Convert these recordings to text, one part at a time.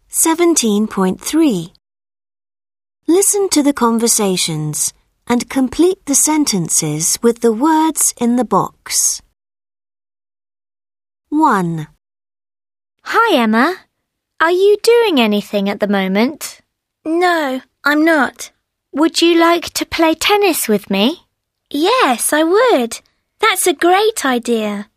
17.3. Listen to the conversations and complete the sentences with the words in the box. 1. Hi, Emma. Are you doing anything at the moment? No, I'm not. Would you like to play tennis with me? Yes, I would. That's a great idea.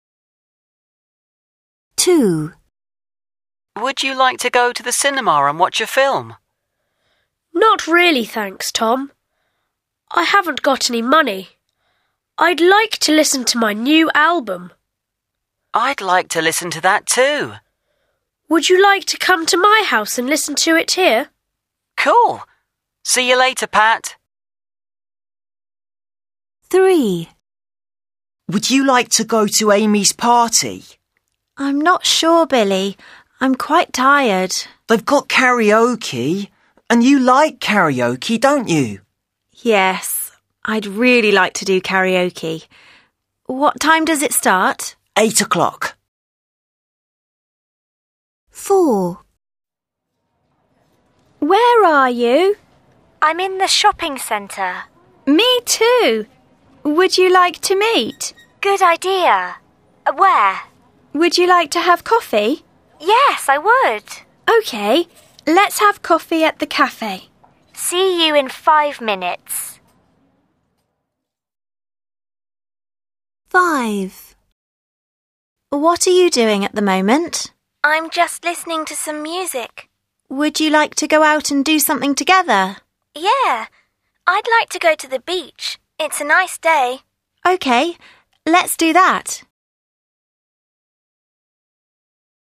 2. Would you like to go to the cinema and watch a film? Not really, thanks, Tom. I haven't got any money. I'd like to listen to my new album. I'd like to listen to that too. Would you like to come to my house and listen to it here? Cool. See you later, Pat. 3. Would you like to go to Amy's party? I'm not sure, Billy. I'm quite tired. They've got karaoke, and you like karaoke, don't you? Yes, I'd really like to do karaoke. What time does it start? 8 o'clock. 4. Where are you? I'm in the shopping centre. Me too. Would you like to meet? Good idea. Where? Would you like to have coffee? Yes, I would. OK, let's have coffee at the cafe. See you in 5 minutes. 5. What are you doing at the moment? I'm just listening to some music. Would you like to go out and do something together? Yeah, I'd like to go to the beach. It's a nice day. OK, let's do that.